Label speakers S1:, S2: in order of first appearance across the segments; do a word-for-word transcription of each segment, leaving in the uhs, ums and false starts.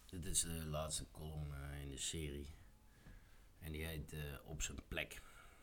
S1: Dit is de laatste column eh, in de serie. En die heet eh, Op zijn plek.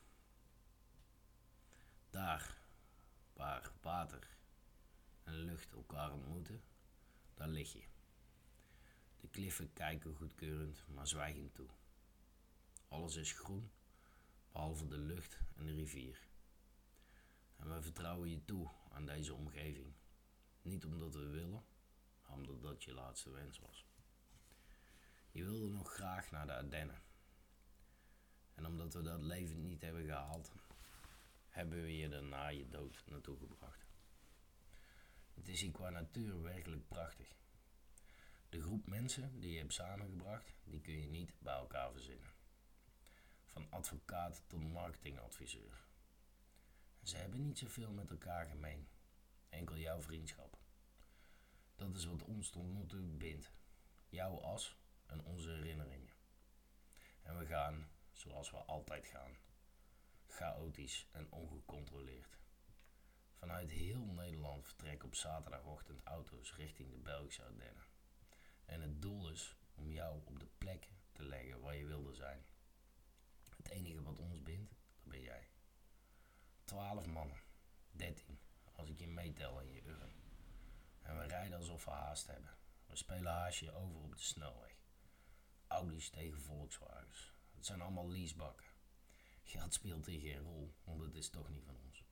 S1: Daar, waar water en lucht elkaar ontmoeten, daar lig je. De kliffen kijken goedkeurend, maar zwijgend toe. Alles is groen, behalve de lucht en de rivier. En we vertrouwen je toe aan deze omgeving. Niet omdat we willen, maar omdat dat je laatste wens was. Je wilde nog graag naar de Ardennen. En omdat we dat levend niet hebben gehaald, hebben we je er na je dood naartoe gebracht. Het is hier qua natuur werkelijk prachtig. De groep mensen die je hebt samengebracht, die kun je niet bij elkaar verzinnen. Van advocaat tot marketingadviseur. Ze hebben niet zoveel met elkaar gemeen. Enkel jouw vriendschap. Dat is wat ons tot nu toe bindt. Jouw as en onze herinneringen. En we gaan zoals we altijd gaan. Chaotisch en ongecontroleerd. Vanuit heel Nederland vertrekken op zaterdagochtend auto's richting de Belgische Ardennen. En het doel is om jou op de plek te leggen waar je wilde zijn. Het enige wat ons bindt, dat ben jij. Twaalf mannen, dertien, als ik je meetel in je urn. En we rijden alsof we haast hebben. We spelen haasje over op de snelweg. Audi's tegen Volkswagens. Het zijn allemaal leasebakken. Geld speelt hier geen rol, want het is toch niet van ons.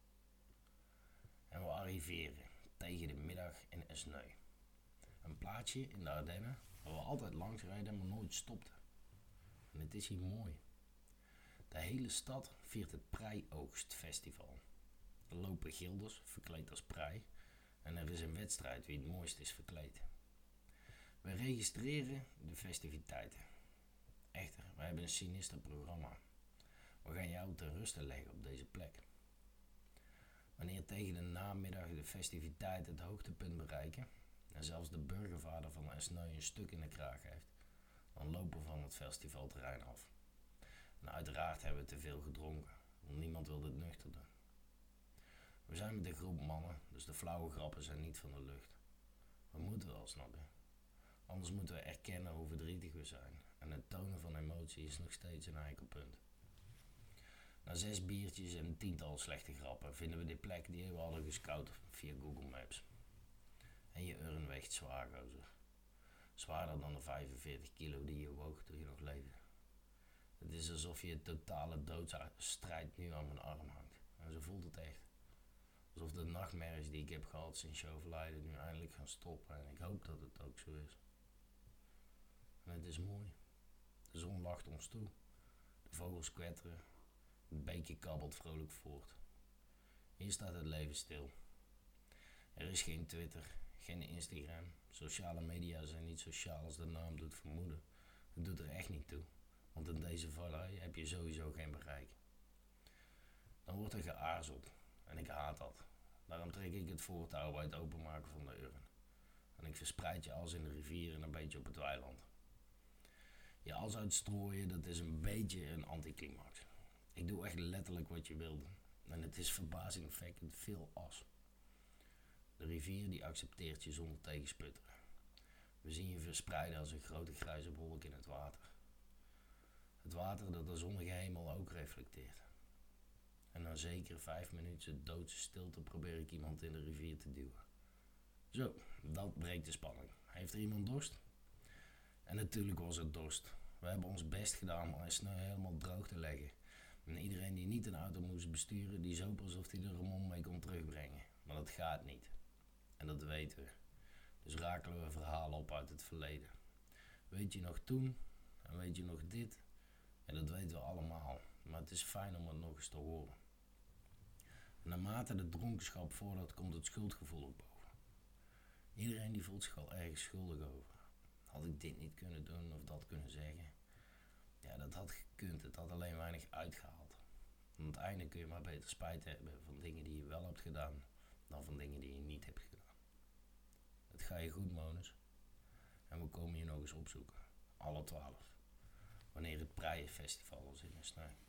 S1: En we arriveren tegen de middag in Esneu. Een plaatsje in de Ardennen waar we altijd langs rijden, maar nooit stopten. En het is hier mooi. De hele stad viert het Preioogstfestival. Er lopen gilders, verkleed als prei, en er is een wedstrijd wie het mooist is verkleed. We registreren de festiviteiten. Echter, we hebben een sinister programma. We gaan jou ter ruste leggen op deze plek. Wanneer tegen de namiddag de festiviteiten het hoogtepunt bereiken en zelfs de burgervader van Esneu een stuk in de kraag heeft, dan lopen we van het festivalterrein af. En uiteraard hebben we te veel gedronken, want niemand wil dit nuchter doen. We zijn met een groep mannen, dus de flauwe grappen zijn niet van de lucht. We moeten wel snappen. Anders moeten we erkennen hoe verdrietig we zijn. En het tonen van emotie is nog steeds een heikel punt. Na zes biertjes en een tiental slechte grappen vinden we de plek die we hadden gescout via Google Maps. En je urn weegt zwaar, gozer. Zwaarder dan de vijfenveertig kilo die je woog toen je nog leefde. Het is alsof je het totale doodsstrijd nu aan mijn arm hangt. En zo voelt het echt. Alsof de nachtmerries die ik heb gehad sinds je overlijden nu eindelijk gaan stoppen. En ik hoop dat het ook zo is. En het is mooi. De zon lacht ons toe. De vogels kwetteren. Het beekje kabbelt vrolijk voort. Hier staat het leven stil. Er is geen Twitter, geen Instagram. Sociale media zijn niet sociaal als de naam doet vermoeden. Het doet er echt niet toe. Want in deze vallei heb je sowieso geen bereik. Dan wordt er geaarzeld. En ik haat dat. Daarom trek ik het voortouw bij het openmaken van de urn. En ik verspreid je as in de rivier en een beetje op het weiland. Je as uitstrooien, dat is een beetje een anticlimax. Ik doe echt letterlijk wat je wilde. En het is verbazingwekkend veel as. De rivier die accepteert je zonder tegensputteren. We zien je verspreiden als een grote grijze wolk in het water. Het water dat de zonnige hemel ook reflecteert. En na zeker vijf minuten doodse stilte probeer ik iemand in de rivier te duwen. Zo, dat breekt de spanning. Heeft er iemand dorst? En natuurlijk was het dorst. We hebben ons best gedaan om Esneu helemaal droog te leggen. En iedereen die niet een auto moest besturen, die zoop alsof hij de remon mee kon terugbrengen. Maar dat gaat niet. En dat weten we. Dus rakelen we verhalen op uit het verleden. Weet je nog toen? En weet je nog dit? En dat weten we allemaal. Maar het is fijn om het nog eens te horen. En naarmate de dronkenschap vordert, komt het schuldgevoel op boven. Iedereen die voelt zich al ergens schuldig over. Had ik dit niet kunnen doen of dat kunnen zeggen? Ja, dat had gekund. Het had alleen weinig uitgehaald. Aan het einde kun je maar beter spijt hebben van dingen die je wel hebt gedaan, dan van dingen die je niet hebt gedaan. Het gaat je goed, Monus. En we komen je nog eens opzoeken. Alle twaalf. Wanneer het Preienfestival is in Esneu.